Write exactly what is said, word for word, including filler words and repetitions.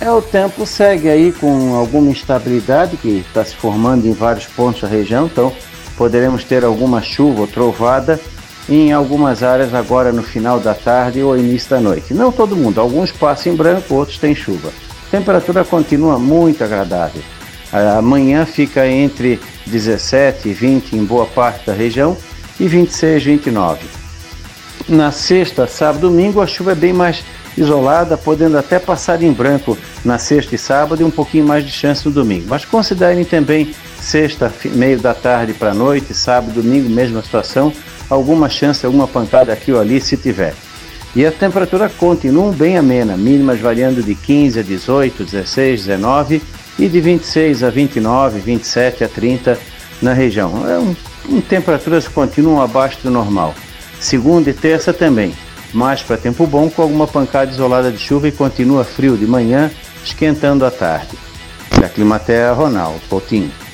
É, o tempo segue aí com alguma instabilidade que está se formando em vários pontos da região, então poderemos ter alguma chuva ou trovada em algumas áreas agora no final da tarde ou início da noite. Não todo mundo, alguns passam em branco, outros têm chuva. A temperatura continua muito agradável. Amanhã fica entre dezessete e vinte em boa parte da região e vinte e seis, vinte e nove. Na sexta, sábado e domingo a chuva é bem mais isolada, podendo até passar em branco na sexta e sábado e um pouquinho mais de chance no domingo. Mas considerem também sexta, meio da tarde para a noite, sábado e domingo, mesma situação, alguma chance, alguma pancada aqui ou ali se tiver. E a temperatura continua bem amena, mínimas variando de quinze a dezoito, dezesseis, dezenove e de vinte e seis a vinte e nove, vinte e sete a trinta na região. É um, um, temperaturas que continuam abaixo do normal. Segunda e terça também, mais para tempo bom com alguma pancada isolada de chuva e continua frio de manhã, esquentando à tarde. Da Climaterra, Ronaldo Coutinho.